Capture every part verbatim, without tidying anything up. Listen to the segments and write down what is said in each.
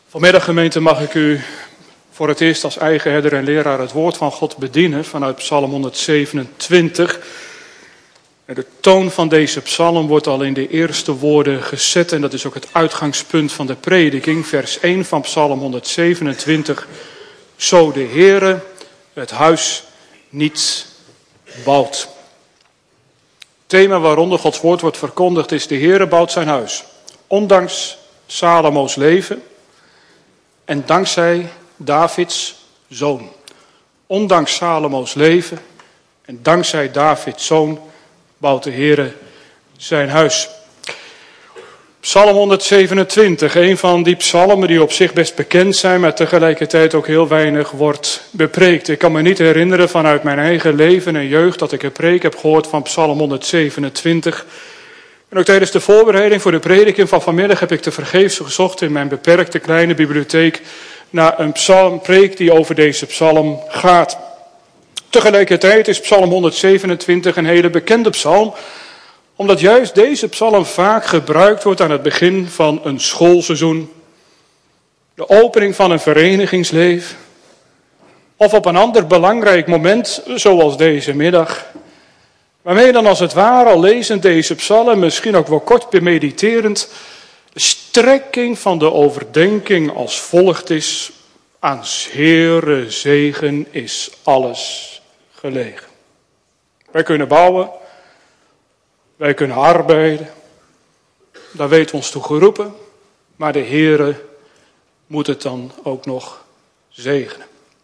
Vanmiddag, gemeente, mag ik u voor het eerst als eigen herder en leraar het woord van God bedienen vanuit Psalm honderdzevenentwintig. En de toon van deze psalm wordt al in de eerste woorden gezet en dat is ook het uitgangspunt van de prediking. Vers één van Psalm honderdzevenentwintig. Zo de Heere het huis niet bouwt. Het thema waaronder Gods woord wordt verkondigd is: de Heere bouwt zijn huis. Ondanks Salomo's leven en dankzij Davids zoon. Ondanks Salomo's leven en dankzij Davids zoon bouwt de Heere zijn huis. Psalm honderdzevenentwintig, een van die psalmen die op zich best bekend zijn, maar tegelijkertijd ook heel weinig wordt bepreekt. Ik kan me niet herinneren vanuit mijn eigen leven en jeugd dat ik een preek heb gehoord van Psalm honderdzevenentwintig. En ook tijdens de voorbereiding voor de prediking van vanmiddag heb ik tevergeefs gezocht in mijn beperkte kleine bibliotheek naar een psalm, preek die over deze psalm gaat. Tegelijkertijd is Psalm honderdzevenentwintig een hele bekende psalm, omdat juist deze psalm vaak gebruikt wordt aan het begin van een schoolseizoen, de opening van een verenigingsleven, of op een ander belangrijk moment, zoals deze middag, waarmee dan als het ware al lezend deze psalm, misschien ook wel kort bemediterend, de strekking van de overdenking als volgt is: aan 's Heere zegen is alles gelegen. Wij kunnen bouwen, wij kunnen arbeiden, daar weet ons toe geroepen, maar de Heere moet het dan ook nog zegenen.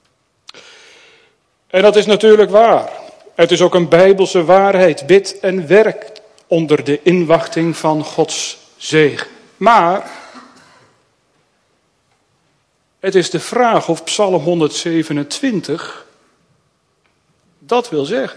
En dat is natuurlijk waar. Het is ook een bijbelse waarheid. Bid en werk onder de inwachting van Gods zegen. Maar het is de vraag of Psalm honderdzevenentwintig dat wil zeggen.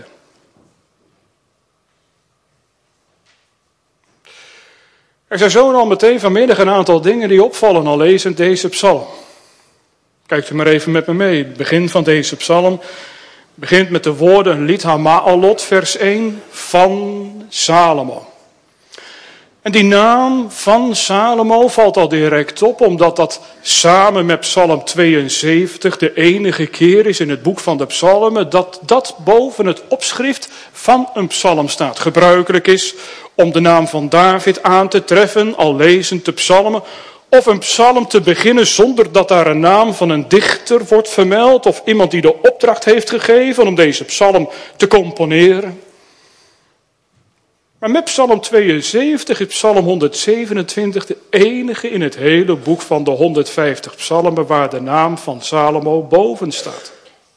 Er zijn zo al meteen vanmiddag een aantal dingen die opvallen al lezend deze psalm. Kijkt u maar even met me mee. Het begin van deze psalm begint met de woorden, een lied Ha-ma-alot, vers één, van Salomo. En die naam van Salomo valt al direct op, omdat dat samen met Psalm tweeënzeventig de enige keer is in het boek van de psalmen dat dat boven het opschrift van een psalm staat. Gebruikelijk is om de naam van David aan te treffen, al lezend de psalmen, of een psalm te beginnen zonder dat daar een naam van een dichter wordt vermeld, of iemand die de opdracht heeft gegeven om deze psalm te componeren. Maar met Psalm tweeënzeventig is Psalm honderdzevenentwintig de enige in het hele boek van de honderdvijftig psalmen waar de naam van Salomo boven staat.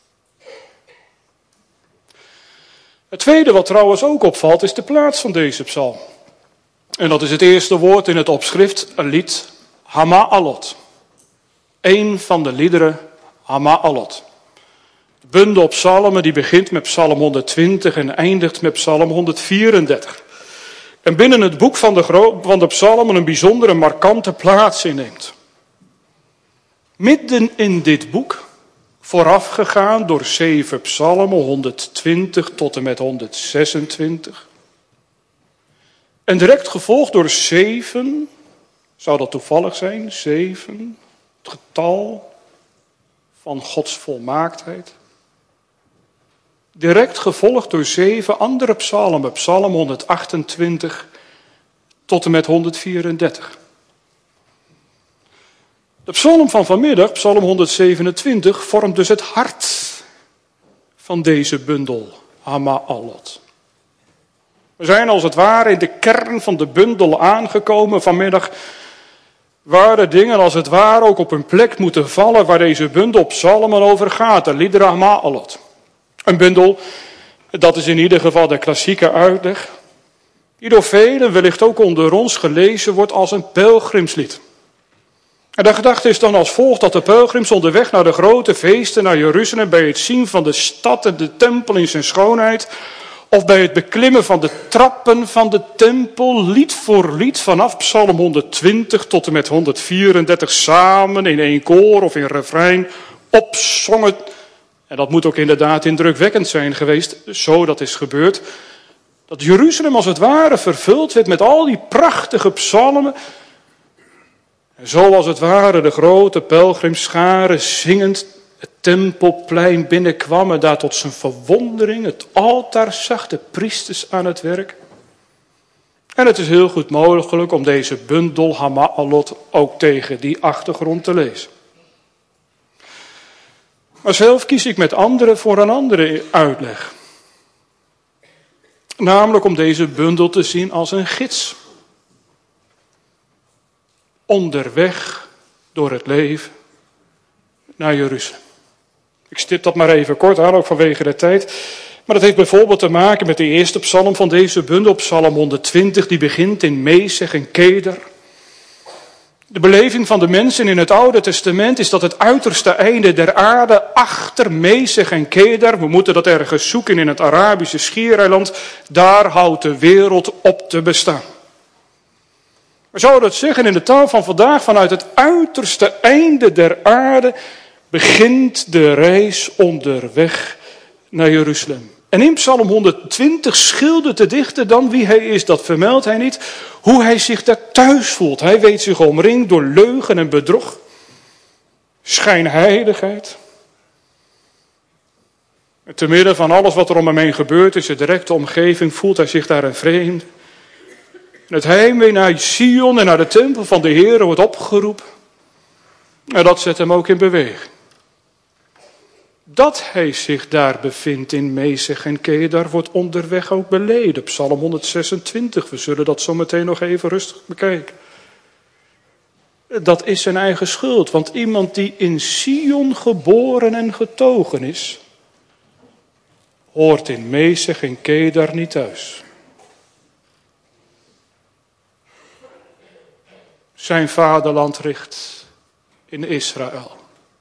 Het tweede wat trouwens ook opvalt is de plaats van deze psalm. En dat is het eerste woord in het opschrift, een lied Ha-ma-alot. Eén van de liederen Ha-ma-alot. De bundel psalmen die begint met Psalm honderdtwintig en eindigt met Psalm honderdvierendertig. En binnen het boek van de, gro- van de psalmen een bijzondere markante plaats inneemt. Midden in dit boek, voorafgegaan door zeven psalmen, honderdtwintig tot en met honderdzesentwintig. En direct gevolgd door zeven, zou dat toevallig zijn, zeven, het getal van Gods volmaaktheid. Direct gevolgd door zeven andere psalmen, psalm honderdachtentwintig tot en met honderdvierendertig. De psalm van vanmiddag, psalm honderdzevenentwintig, vormt dus het hart van deze bundel, Ha-ma-alot. We zijn als het ware in de kern van de bundel aangekomen vanmiddag, waar de dingen als het ware ook op hun plek moeten vallen waar deze bundel psalmen over gaat, de liederen Ha-ma-alot. Een bundel, dat is in ieder geval de klassieke uitleg, die door velen, wellicht ook onder ons, gelezen wordt als een pelgrimslied. En de gedachte is dan als volgt dat de pelgrims onderweg naar de grote feesten naar Jeruzalem, bij het zien van de stad en de tempel in zijn schoonheid, of bij het beklimmen van de trappen van de tempel, lied voor lied vanaf psalm honderdtwintig tot en met honderdvierendertig samen in één koor of in refrein opzongen. En dat moet ook inderdaad indrukwekkend zijn geweest, zo dat is gebeurd, dat Jeruzalem als het ware vervuld werd met al die prachtige psalmen En zo als het ware de grote pelgrimscharen zingend het tempelplein binnenkwamen, daar tot zijn verwondering het altaar zag, de priesters aan het werk. En het is heel goed mogelijk om deze bundel Hama'alot ook tegen die achtergrond te lezen. Maar zelf kies ik met anderen voor een andere uitleg. Namelijk om deze bundel te zien als een gids. Onderweg door het leven naar Jeruzalem. Ik stip dat maar even kort aan, ook vanwege de tijd. Maar dat heeft bijvoorbeeld te maken met de eerste psalm van deze bundel, psalm honderdtwintig, die begint in Mesech en Keder. De beleving van de mensen in het Oude Testament is dat het uiterste einde der aarde achter Mesech en Keder, we moeten dat ergens zoeken in het Arabische schiereiland, daar houdt de wereld op te bestaan. We zouden het zeggen in de taal van vandaag, vanuit het uiterste einde der aarde begint de reis onderweg naar Jeruzalem. En in psalm honderdtwintig schildert de dichter dan wie hij is, dat vermeldt hij niet, hoe hij zich daar thuis voelt. Hij weet zich omringd door leugen en bedrog, schijnheiligheid. En te midden van alles wat er om hem heen gebeurt, in zijn directe omgeving, voelt hij zich daar een vreemde. En het heimwee naar Sion en naar de tempel van de Heer wordt opgeroepen. En dat zet hem ook in beweging. Dat hij zich daar bevindt in Mesech en Kedar wordt onderweg ook beleden. Psalm honderdzesentwintig, we zullen dat zo meteen nog even rustig bekijken. Dat is zijn eigen schuld, want iemand die in Sion geboren en getogen is, hoort in Mesech en Kedar niet thuis. Zijn vaderland ligt in Israël.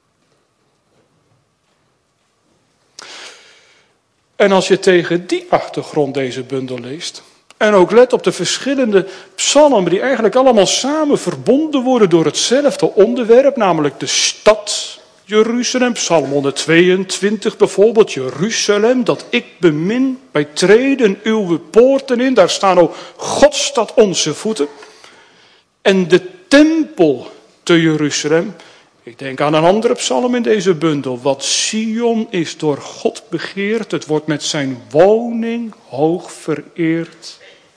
En als je tegen die achtergrond deze bundel leest, en ook let op de verschillende psalmen die eigenlijk allemaal samen verbonden worden door hetzelfde onderwerp, namelijk de stad Jeruzalem, psalm honderdtweeëntwintig bijvoorbeeld, Jeruzalem, dat ik bemin, wij treden uw poorten in, daar staan ook Gods stad onze voeten. En de tempel te Jeruzalem, ik denk aan een andere psalm in deze bundel. Wat Sion is door God begeerd, het wordt met zijn woning hoog vereerd.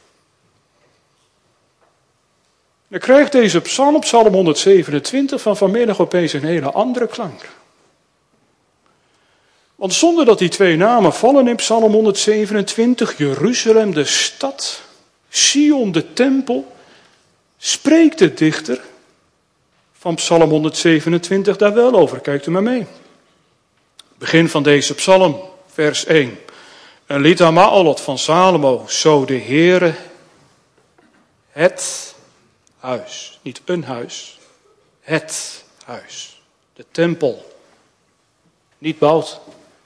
Dan krijgt deze psalm, psalm honderdzevenentwintig, van vanmiddag opeens een hele andere klank. Want zonder dat die twee namen vallen in psalm honderdzevenentwintig, Jeruzalem de stad, Sion de tempel, spreekt de dichter van psalm honderdzevenentwintig daar wel over. Kijkt u maar mee. Begin van deze psalm, vers één. Een lied Hama'alot van Salomo. Zo de Heere het huis. Niet een huis. Het huis. De tempel. Niet bouwt.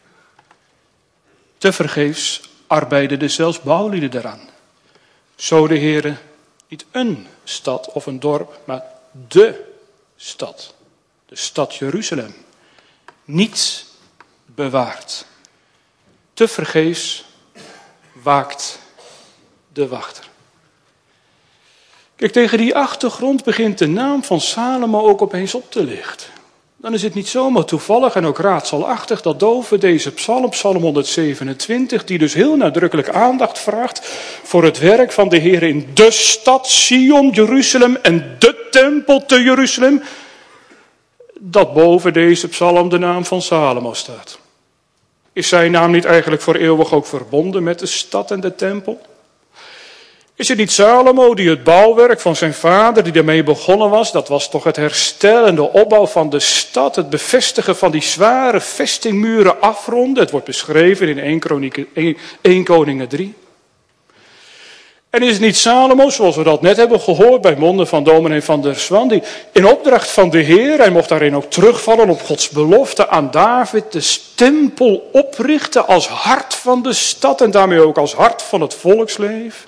Tevergeefs arbeiden er zelfs bouwlieden daaraan. Zo de Heere niet een stad of een dorp, maar de stad. De stad Jeruzalem. Niet bewaard. Tevergeefs waakt de wachter. Kijk, tegen die achtergrond begint de naam van Salomo ook opeens op te lichten. Dan is het niet zomaar toevallig en ook raadselachtig dat Dover deze psalm, psalm honderdzevenentwintig, die dus heel nadrukkelijk aandacht vraagt voor het werk van de Heer in de stad Sion, Jeruzalem en de tempel te Jeruzalem, dat boven deze psalm de naam van Salomo staat. Is zijn naam niet eigenlijk voor eeuwig ook verbonden met de stad en de tempel? Is het niet Salomo die het bouwwerk van zijn vader, die daarmee begonnen was, dat was toch het herstel en de opbouw van de stad, het bevestigen van die zware vestingmuren afronden? Het wordt beschreven in Eerste Kronieken, Eerste Koningen drie. En is het niet Salomo, zoals we dat net hebben gehoord bij monden van dominee van der Zwan, die in opdracht van de Heer, hij mocht daarin ook terugvallen op Gods belofte aan David, de tempel oprichten als hart van de stad en daarmee ook als hart van het volksleven?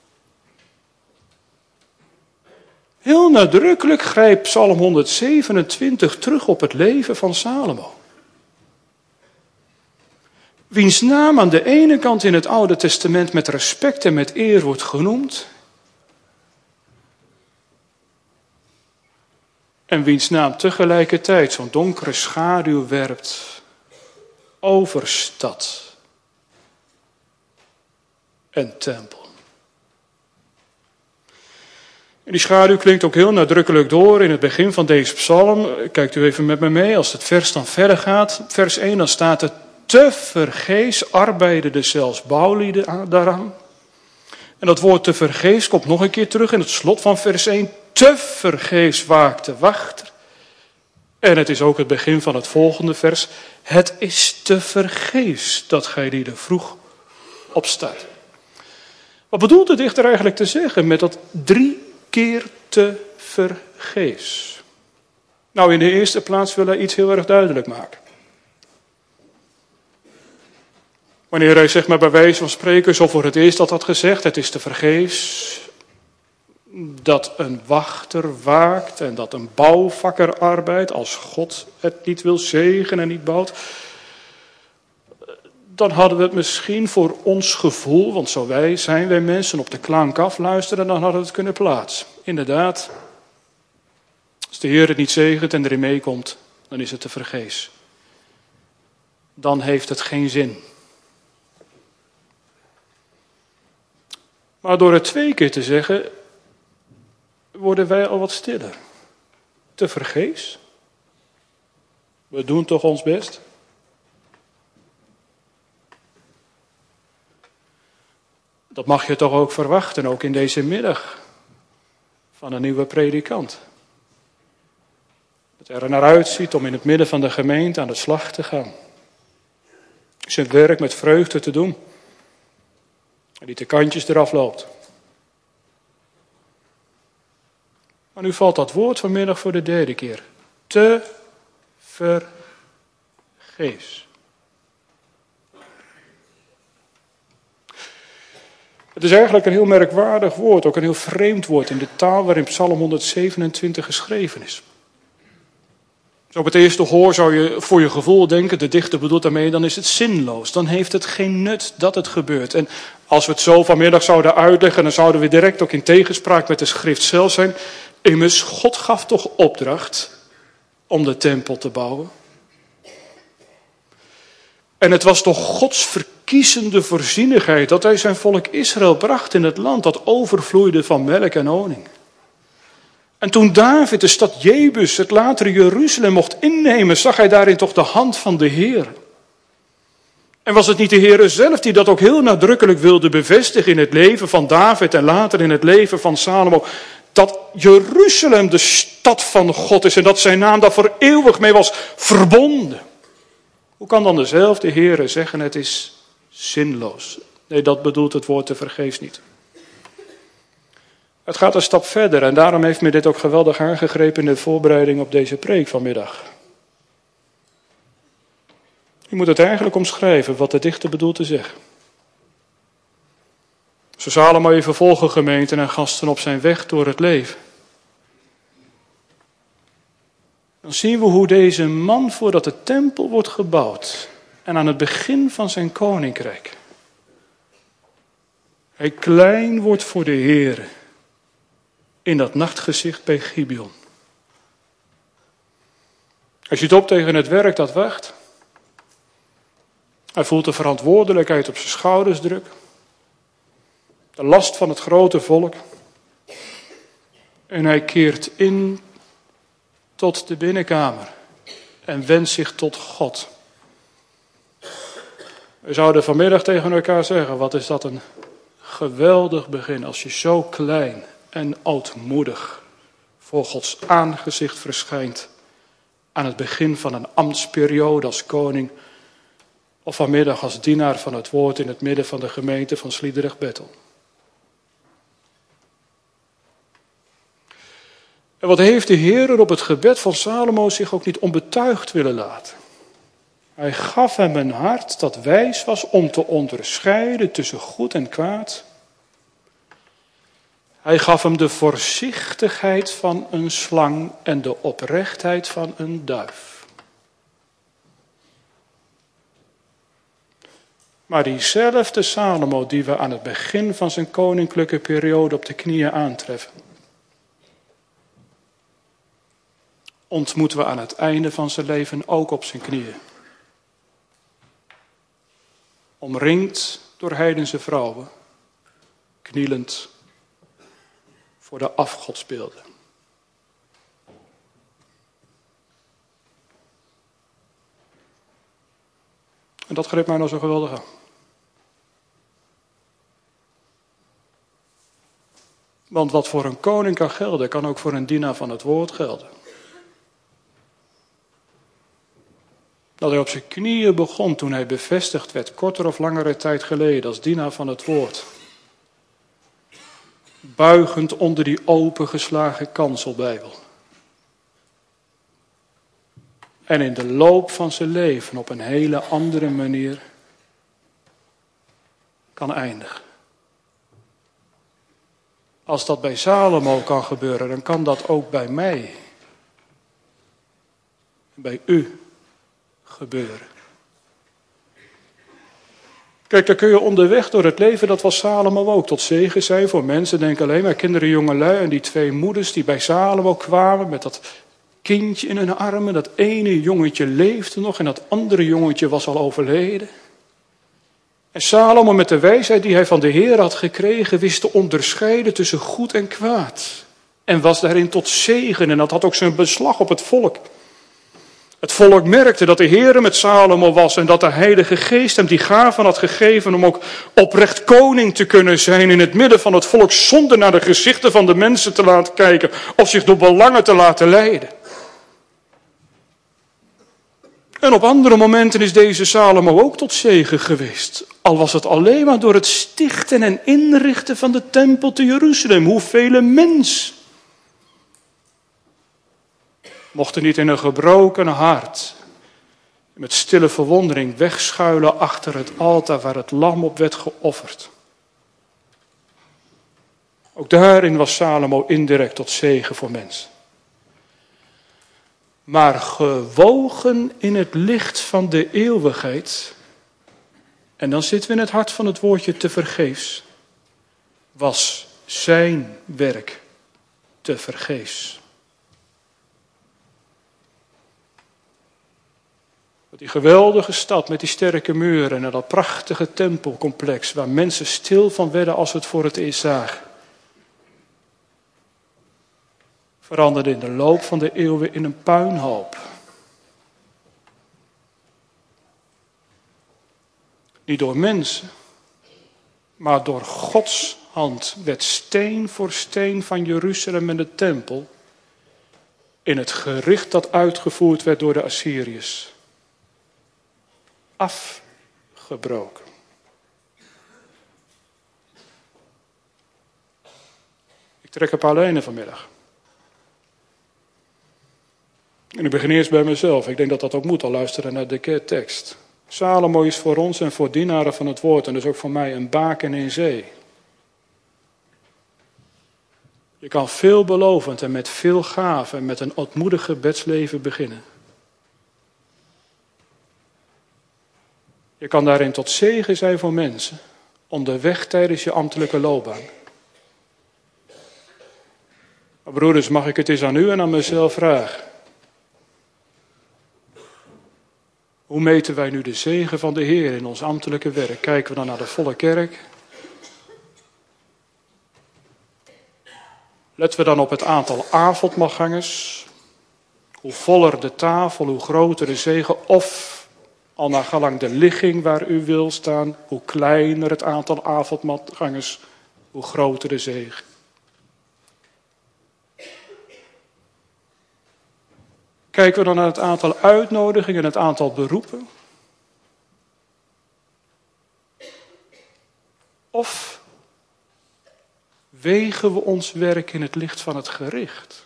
Heel nadrukkelijk grijpt psalm honderdzevenentwintig terug op het leven van Salomo. Wiens naam aan de ene kant in het Oude Testament met respect en met eer wordt genoemd. en wiens naam tegelijkertijd zo'n donkere schaduw werpt over stad en tempel. En die schaduw klinkt ook heel nadrukkelijk door in het begin van deze psalm. Kijkt u even met me mee, als het vers dan verder gaat. Vers één, dan staat er: tevergeefs arbeidden zelfs bouwlieden daaraan. En dat woord tevergeefs komt nog een keer terug in het slot van vers één. Tevergeefs waakte wachter. En het is ook het begin van het volgende vers. Het is tevergeefs dat gij lieden vroeg opstaat. Wat bedoelt de dichter eigenlijk te zeggen met dat drie keer tevergeefs? Nou, in de eerste plaats wil hij iets heel erg duidelijk maken. Wanneer hij zeg maar bij wijze van spreken zo voor het eerst dat had gezegd, het is tevergeefs dat een wachter waakt en dat een bouwvakker arbeidt als God het niet wil zegenen en niet bouwt, dan hadden we het misschien voor ons gevoel, want zo wij zijn wij mensen, op de klank afluisteren, dan hadden we het kunnen plaatsen. Inderdaad, als de Heer het niet zegent en erin meekomt, dan is het tevergeefs. Dan heeft het geen zin. Maar door het twee keer te zeggen, worden wij al wat stiller. Tevergeefs. We doen toch ons best. Dat mag je toch ook verwachten, ook in deze middag, van een nieuwe predikant. Dat er naar uitziet om in het midden van de gemeente aan de slag te gaan. Zijn werk met vreugde te doen. En die de kantjes eraf loopt. Maar nu valt dat woord vanmiddag voor de derde keer. Tevergeefs. Het is eigenlijk een heel merkwaardig woord, ook een heel vreemd woord in de taal waarin Psalm honderdzevenentwintig geschreven is. Zo op het eerste hoor zou je voor je gevoel denken, de dichter bedoelt daarmee, dan is het zinloos. Dan heeft het geen nut dat het gebeurt. En als we het zo vanmiddag zouden uitleggen, dan zouden we direct ook in tegenspraak met de schrift zelf zijn. Immers, God gaf toch opdracht om de tempel te bouwen. En het was toch Gods verkiezende voorzienigheid dat hij zijn volk Israël bracht in het land dat overvloeide van melk en honing. En toen David de stad Jebus, het latere Jeruzalem, mocht innemen, zag hij daarin toch de hand van de Heer. En was het niet de Heer zelf die dat ook heel nadrukkelijk wilde bevestigen in het leven van David en later in het leven van Salomo, dat Jeruzalem de stad van God is en dat zijn naam daar voor eeuwig mee was verbonden. Hoe kan dan dezelfde Heer zeggen, het is zinloos? Nee, dat bedoelt het woord tevergeefs niet. Het gaat een stap verder en daarom heeft me dit ook geweldig aangegrepen in de voorbereiding op deze preek vanmiddag. Je moet het eigenlijk omschrijven wat de dichter bedoelt te zeggen. Zo Salomo even volgen gemeenten en gasten op zijn weg door het leven. Dan zien we hoe deze man voordat de tempel wordt gebouwd en aan het begin van zijn koninkrijk, hij klein wordt voor de Heer in dat nachtgezicht bij Gibeon. Hij ziet op tegen het werk dat wacht. Hij voelt de verantwoordelijkheid op zijn schouders druk. De last van het grote volk. En hij keert in tot de binnenkamer en wendt zich tot God. We zouden vanmiddag tegen elkaar zeggen, wat is dat een geweldig begin als je zo klein en ootmoedig voor Gods aangezicht verschijnt aan het begin van een ambtsperiode als koning of vanmiddag als dienaar van het woord in het midden van de gemeente van Sliedrecht-Bethel. En wat heeft de Heer er op het gebed van Salomo zich ook niet onbetuigd willen laten? Hij gaf hem een hart dat wijs was om te onderscheiden tussen goed en kwaad. Hij gaf hem de voorzichtigheid van een slang en de oprechtheid van een duif. Maar diezelfde Salomo die we aan het begin van zijn koninklijke periode op de knieën aantreffen, ontmoeten we aan het einde van zijn leven ook op zijn knieën. Omringd door heidense vrouwen, knielend voor de afgodsbeelden. En dat greep mij nou zo geweldig aan. Want wat voor een koning kan gelden, kan ook voor een dienaar van het woord gelden. Dat hij op zijn knieën begon toen hij bevestigd werd, korter of langere tijd geleden, als dienaar van het woord. Buigend onder die opengeslagen kanselbijbel. En in de loop van zijn leven op een hele andere manier kan eindigen. Als dat bij Salomo kan gebeuren, dan kan dat ook bij mij, bij u gebeuren. Kijk, dan kun je onderweg door het leven, dat was Salomo ook, tot zegen zijn voor mensen. Denk alleen maar kinderen, jongelui en die twee moeders die bij Salomo kwamen met dat kindje in hun armen. Dat ene jongetje leefde nog en dat andere jongetje was al overleden. En Salomo met de wijsheid die hij van de Heer had gekregen, wist te onderscheiden tussen goed en kwaad. En was daarin tot zegen en dat had ook zijn beslag op het volk. Het volk merkte dat de Heer met Salomo was en dat de Heilige Geest hem die gaven had gegeven om ook oprecht koning te kunnen zijn in het midden van het volk, zonder naar de gezichten van de mensen te laten kijken of zich door belangen te laten leiden. En op andere momenten is deze Salomo ook tot zegen geweest. Al was het alleen maar door het stichten en inrichten van de tempel te Jeruzalem. Hoeveel mens mochten niet in een gebroken hart met stille verwondering wegschuilen achter het altaar waar het lam op werd geofferd. Ook daarin was Salomo indirect tot zegen voor mensen. Maar gewogen in het licht van de eeuwigheid, en dan zitten we in het hart van het woordje tevergeefs, was zijn werk tevergeefs. Die geweldige stad met die sterke muren en dat prachtige tempelcomplex waar mensen stil van werden als ze het voor het eerst zagen, veranderde in de loop van de eeuwen in een puinhoop. Niet door mensen, maar door Gods hand werd steen voor steen van Jeruzalem en de tempel in het gericht dat uitgevoerd werd door de Assyriërs afgebroken. Ik trek een paar lijnen vanmiddag. En ik begin eerst bij mezelf. Ik denk dat dat ook moet, al luisteren naar de tekst. Salomo is voor ons en voor dienaren van het woord, en dus ook voor mij, een baken in zee. Je kan veelbelovend en met veel gave en met een ootmoedig gebedsleven beginnen. Je kan daarin tot zegen zijn voor mensen, onderweg tijdens je ambtelijke loopbaan. Maar broeders, mag ik het eens aan u en aan mezelf vragen? Hoe meten wij nu de zegen van de Heer in ons ambtelijke werk? Kijken we dan naar de volle kerk? Letten we dan op het aantal avondmaalgangers? Hoe voller de tafel, hoe groter de zegen. Of, al naar gelang de ligging waar u wil staan, hoe kleiner het aantal avondmaalgangers, hoe groter de zegen. Kijken we dan naar het aantal uitnodigingen en het aantal beroepen? Of wegen we ons werk in het licht van het gericht?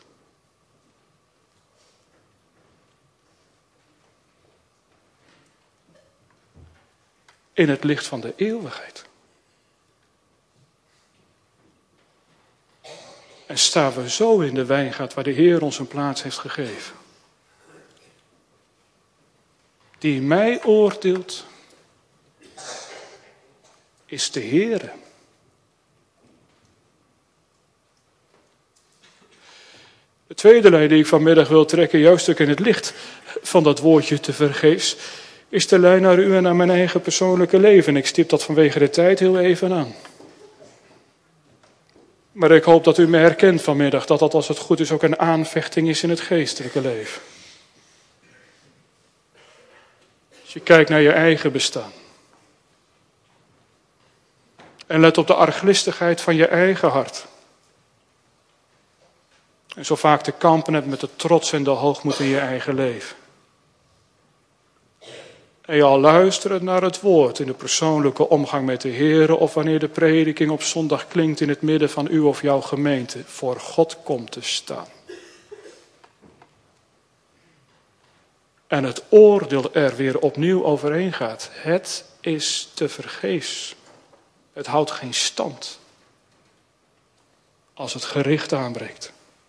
In het licht van de eeuwigheid. En staan we zo in de wijngaard waar de Heer ons een plaats heeft gegeven. Die mij oordeelt, is de Heere. De tweede lijn die ik vanmiddag wil trekken, juist ook in het licht van dat woordje tevergeefs, is de lijn naar u en naar mijn eigen persoonlijke leven. Ik stip dat vanwege de tijd heel even aan. Maar ik hoop dat u me herkent vanmiddag, dat dat als het goed is ook een aanvechting is in het geestelijke leven. Als je kijkt naar je eigen bestaan. En let op de arglistigheid van je eigen hart. En zo vaak te kampen hebt met de trots en de hoogmoed in je eigen leven. En je al luistert naar het woord in de persoonlijke omgang met de Heer, of wanneer de prediking op zondag klinkt in het midden van uw of jouw gemeente, voor God komt te staan. En het oordeel er weer opnieuw overheen gaat. Het is tevergeefs. Het houdt geen stand. Als het gericht aanbreekt.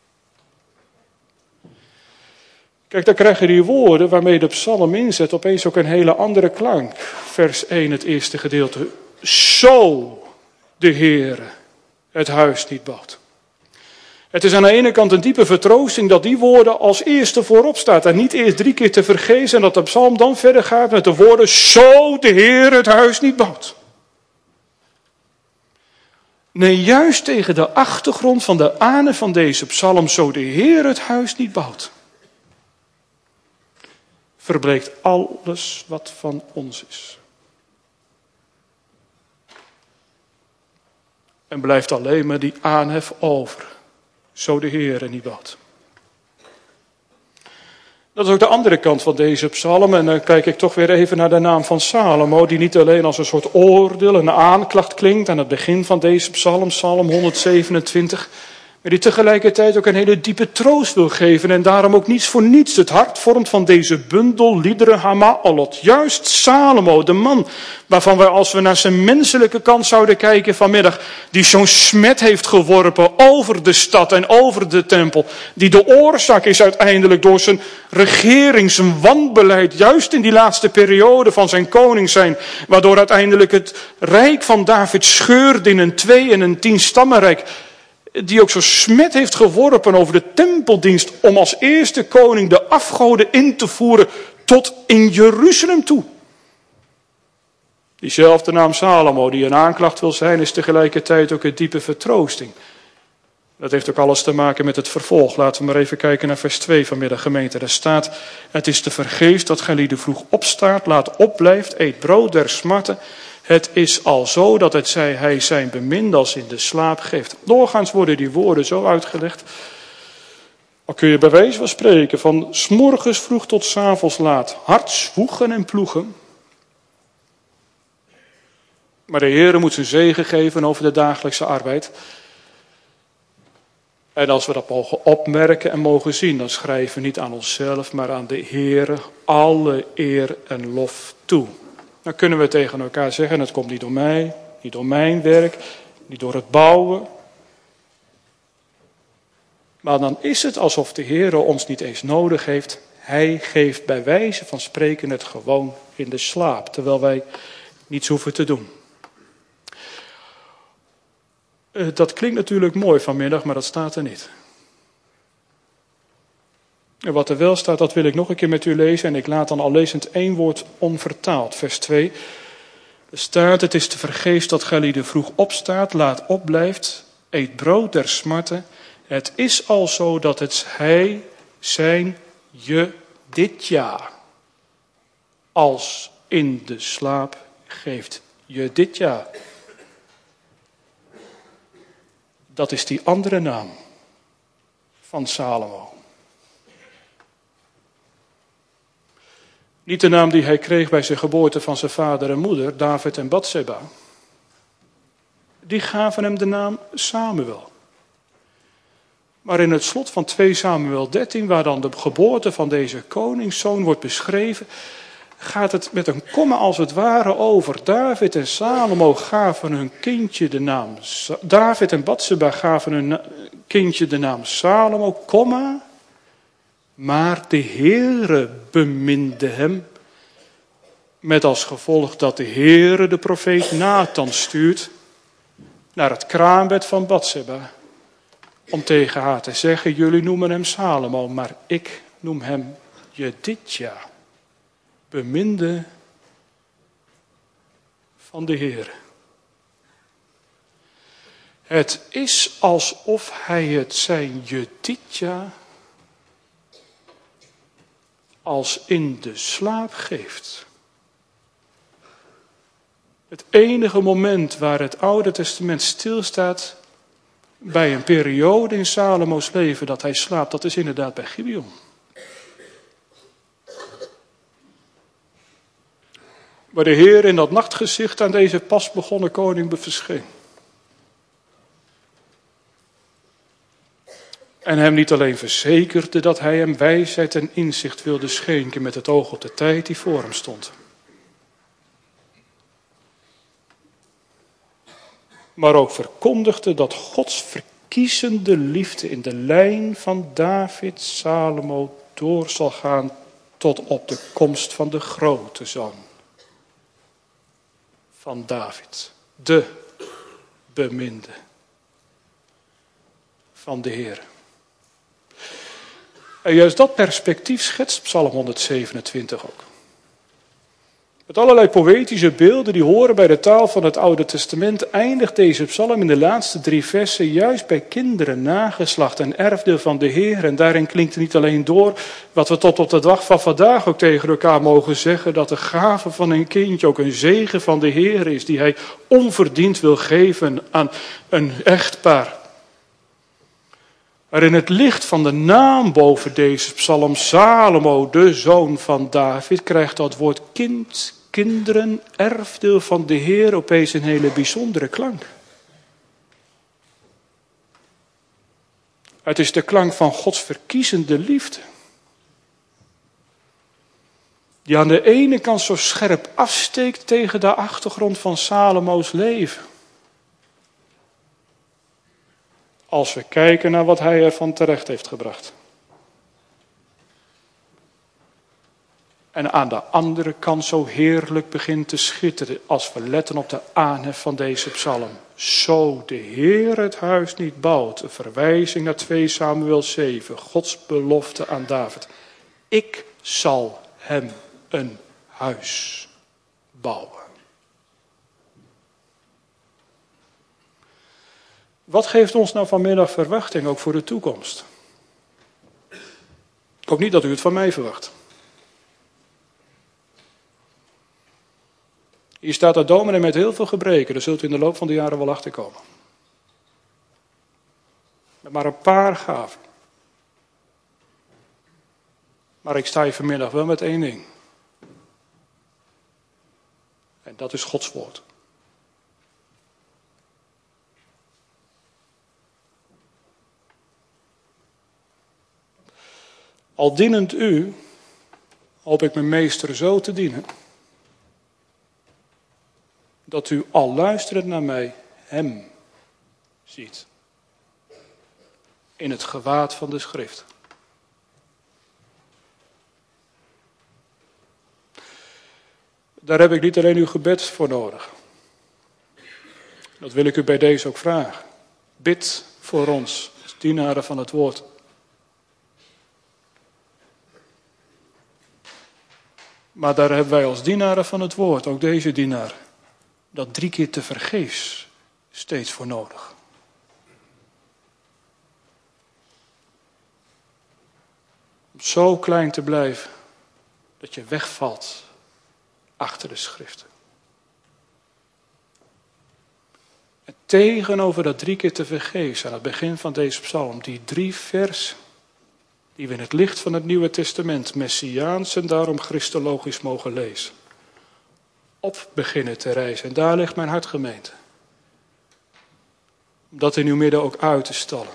Kijk, dan krijg je die woorden waarmee de psalm inzet opeens ook een hele andere klank. Vers één, het eerste gedeelte. Zo de Heere het huis niet bouwt. Het is aan de ene kant een diepe vertroosting dat die woorden als eerste voorop staat. En niet eerst drie keer te vergezen en dat de psalm dan verder gaat met de woorden. Zo de Heere het huis niet bouwt. Nee, juist tegen de achtergrond van de ane van deze psalm. Zo de Heere het huis niet bouwt. Verbleekt alles wat van ons is. En blijft alleen maar die aanhef over. Zo de Heere niet bouwt. Dat is ook de andere kant van deze psalm. En dan kijk ik toch weer even naar de naam van Salomo. Die niet alleen als een soort oordeel, een aanklacht klinkt aan het begin van deze psalm. Psalm honderdzevenentwintig. Maar die tegelijkertijd ook een hele diepe troost wil geven. En daarom ook niets voor niets het hart vormt van deze bundel liederen Hama'alot. Juist Salomo, de man waarvan we als we naar zijn menselijke kant zouden kijken vanmiddag. Die zo'n smet heeft geworpen over de stad en over de tempel. Die de oorzaak is uiteindelijk door zijn regering, zijn wanbeleid. Juist in die laatste periode van zijn koning zijn. Waardoor uiteindelijk het rijk van David scheurde in een twee- en een tien-stammenrijk. Die ook zo smet heeft geworpen over de tempeldienst om als eerste koning de afgoden in te voeren tot in Jeruzalem toe. Diezelfde naam Salomo die een aanklacht wil zijn is tegelijkertijd ook een diepe vertroosting. Dat heeft ook alles te maken met het vervolg. Laten we maar even kijken naar vers twee vanmiddag gemeente. Daar staat, het is tevergeefs dat gij lieden vroeg opstaat, laat opblijft, eet brood der smarten. Het is al zo dat het zij hij zijn beminde als in de slaap geeft. Doorgaans worden die woorden zo uitgelegd. Al kun je bij wijze van spreken van 's morgens vroeg tot 's avonds laat hard zwoegen en ploegen. Maar de Heere moet zijn zegen geven over de dagelijkse arbeid. En als we dat mogen opmerken en mogen zien, dan schrijven we niet aan onszelf, maar aan de Heere alle eer en lof toe. Dan kunnen we tegen elkaar zeggen, het komt niet door mij, niet door mijn werk, niet door het bouwen. Maar dan is het alsof de Heere ons niet eens nodig heeft. Hij geeft bij wijze van spreken het gewoon in de slaap, terwijl wij niets hoeven te doen. Dat klinkt natuurlijk mooi vanmiddag, maar dat staat er niet. En wat er wel staat, dat wil ik nog een keer met u lezen. En ik laat dan al lezend één woord onvertaald. Vers twee. Er staat, het is tevergeefs dat gij lieden vroeg opstaat, laat opblijft, eet brood der smarten. Het is al zo dat het hij zijn je dit jaar als in de slaap geeft. Je dit jaar. Dat is die andere naam van Salomo. Niet de naam die hij kreeg bij zijn geboorte van zijn vader en moeder, David en Batseba. Die gaven hem de naam Samuel. Maar in het slot van twee Samuel dertien, waar dan de geboorte van deze koningszoon wordt beschreven, gaat het met een komma als het ware over. David en Salomo gaven hun kindje de naam. David en Batseba gaven hun kindje de naam Salomo, komma. Maar de Heere beminde hem. Met als gevolg dat de Heere de profeet Nathan stuurt naar het kraambed van Batseba. om tegen haar te zeggen, jullie noemen hem Salomo, maar ik noem hem Jedidja, beminde van de Heer. Het is alsof hij het zijn Jedidja als in de slaap geeft. Het enige moment waar het Oude Testament stilstaat bij een periode in Salomo's leven dat hij slaapt, dat is inderdaad bij Gibeon. Waar de Heer in dat nachtgezicht aan deze pas begonnen koning verscheen. En hem niet alleen verzekerde dat hij hem wijsheid en inzicht wilde schenken met het oog op de tijd die voor hem stond. Maar ook verkondigde dat Gods verkiezende liefde in de lijn van David Salomo door zal gaan tot op de komst van de grote zoon van David, de beminde van de Heer. En juist dat perspectief schetst Psalm honderdzevenentwintig ook. Met allerlei poëtische beelden die horen bij de taal van het Oude Testament eindigt deze psalm in de laatste drie versen juist bij kinderen, nageslacht en erfdeel van de Heer. En daarin klinkt niet alleen door wat we tot op de dag van vandaag ook tegen elkaar mogen zeggen, dat de gave van een kindje ook een zegen van de Heer is, die hij onverdiend wil geven aan een echtpaar. Maar in het licht van de naam boven deze psalm, Salomo, de zoon van David, krijgt dat woord kind, kinderen, erfdeel van de Heer opeens een hele bijzondere klank. Het is de klank van Gods verkiezende liefde. Die aan de ene kant zo scherp afsteekt tegen de achtergrond van Salomo's leven. Als we kijken naar wat hij ervan terecht heeft gebracht. En aan de andere kant zo heerlijk begint te schitteren als we letten op de aanhef van deze psalm. Zo de Heer het huis niet bouwt, een verwijzing naar twee Samuel zeven, Gods belofte aan David. Ik zal hem een huis bouwen. Wat geeft ons nou vanmiddag verwachting ook voor de toekomst? Ik hoop niet dat u het van mij verwacht. Hier staat een dominee met heel veel gebreken, daar zult u in de loop van de jaren wel achter komen. Met maar een paar gaven. Maar ik sta hier vanmiddag wel met één ding. En dat is Gods woord. Al dienend u, hoop ik mijn meester zo te dienen, dat u al luisterend naar mij hem ziet. In het gewaad van de schrift. Daar heb ik niet alleen uw gebed voor nodig. Dat wil ik u bij deze ook vragen. Bid voor ons, als dienaren van het woord. Maar daar hebben wij als dienaren van het woord, ook deze dienaar, dat drie keer te vergeefs steeds voor nodig. Om zo klein te blijven dat je wegvalt achter de schriften. En tegenover dat drie keer te vergeefs aan het begin van deze psalm, die drie versen die we in het licht van het Nieuwe Testament messiaans en daarom christologisch mogen lezen. Op beginnen te reizen. En daar ligt mijn hart, gemeente. Om dat in uw midden ook uit te stallen.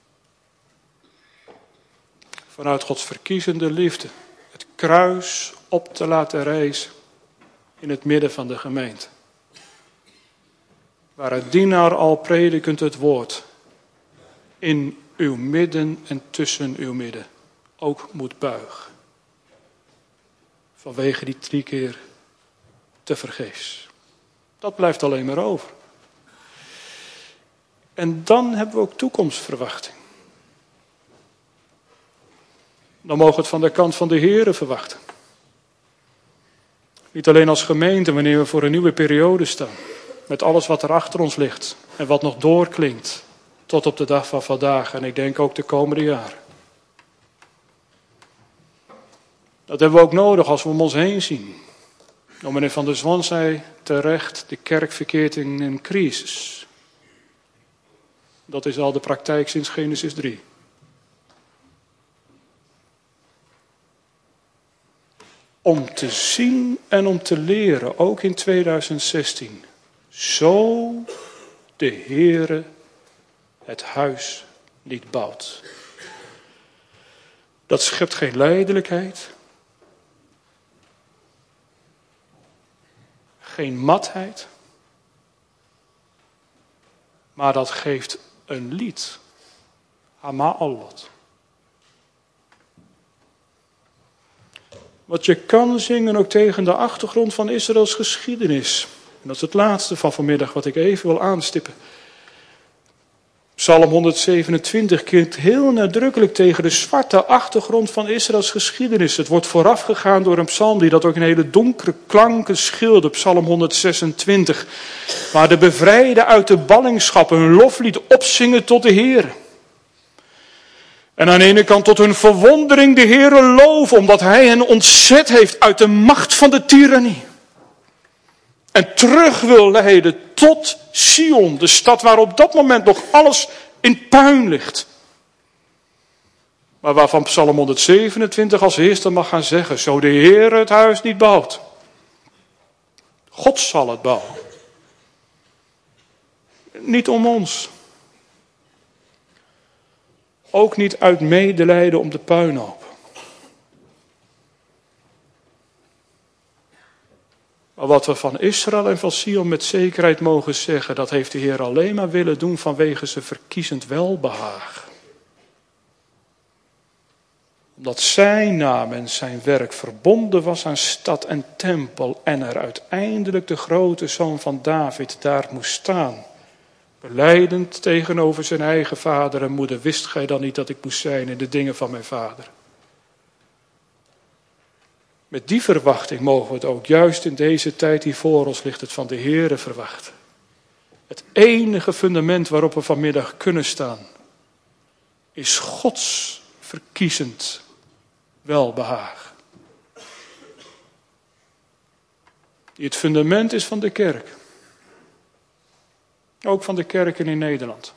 Vanuit Gods verkiezende liefde. Het kruis op te laten reizen. In het midden van de gemeente. Waar een dienaar al predikend het woord. In uw midden en tussen uw midden ook moet buigen. Vanwege die drie keer te vergeefs. Dat blijft alleen maar over. En dan hebben we ook toekomstverwachting. dan mogen we het van de kant van de Heere verwachten. Niet alleen als gemeente wanneer we voor een nieuwe periode staan. Met alles wat er achter ons ligt en wat nog doorklinkt tot op de dag van vandaag. En ik denk ook de komende jaren. Dat hebben we ook nodig als we om ons heen zien. Nou, meneer Van der Zwan zei terecht, de kerk verkeert in een crisis. Dat is al de praktijk sinds Genesis drie. Om te zien en om te leren, ook in tweeduizend zestien. Zo de Heere het huis niet bouwt. Dat schept geen lijdelijkheid. Geen matheid. Maar dat geeft een lied. Hama'alot. Wat je kan zingen ook tegen de achtergrond van Israëls geschiedenis. En dat is het laatste van vanmiddag wat ik even wil aanstippen. Psalm honderdzevenentwintig keert heel nadrukkelijk tegen de zwarte achtergrond van Israëls geschiedenis. Het wordt voorafgegaan door een psalm die dat ook in hele donkere klanken schildert. Psalm honderdzesentwintig. Waar de bevrijden uit de ballingschap een loflied opzingen tot de Heer. En aan de ene kant tot hun verwondering de Heere loven, omdat hij hen ontzet heeft uit de macht van de tirannie. En terug wil leiden tot Sion, de stad waar op dat moment nog alles in puin ligt. Maar waarvan Psalm honderdzevenentwintig als eerste mag gaan zeggen, zo de Heere het huis niet bouwt. God zal het bouwen. Niet om ons. Ook niet uit medelijden om de puinhoop. Maar wat we van Israël en van Sion met zekerheid mogen zeggen, dat heeft de Heer alleen maar willen doen vanwege zijn verkiezend welbehaag. Omdat zijn naam en zijn werk verbonden was aan stad en tempel en er uiteindelijk de grote zoon van David daar moest staan. Belijdend tegenover zijn eigen vader en moeder, wist gij dan niet dat ik moest zijn in de dingen van mijn vader? Met die verwachting mogen we het ook juist in deze tijd die voor ons ligt, het van de Heere verwachten. Het enige fundament waarop we vanmiddag kunnen staan, is Gods verkiezend welbehaag. Die het fundament is van de kerk. Ook van de kerken in Nederland.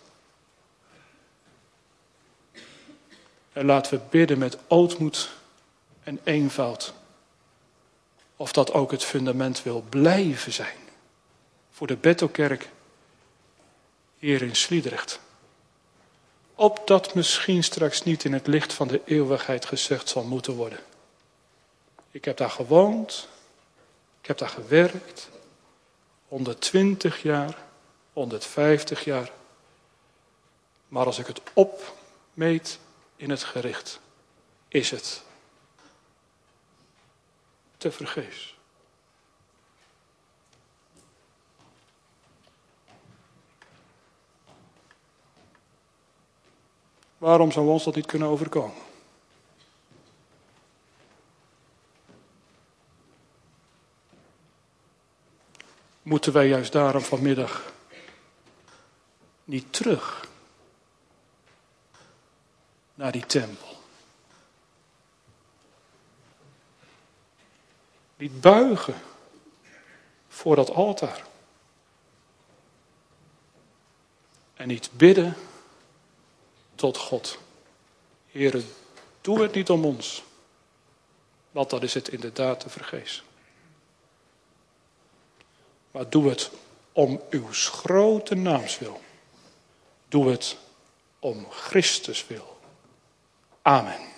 En laten we bidden met ootmoed en eenvoud. Of dat ook het fundament wil blijven zijn. Voor de Bethelkerk hier in Sliedrecht. Opdat misschien straks niet in het licht van de eeuwigheid gezegd zal moeten worden. Ik heb daar gewoond. Ik heb daar gewerkt. honderdtwintig jaar. honderdvijftig jaar. Maar als ik het opmeet in het gericht, is het te vergeefs. Waarom zou ons dat niet kunnen overkomen? Moeten wij juist daarom vanmiddag niet terug naar die tempel? Niet buigen voor dat altaar. En niet bidden tot God. Heere, doe het niet om ons. Want dan is het inderdaad te vergeefs. Maar doe het om uw grote naams wil. Doe het om Christus wil. Amen.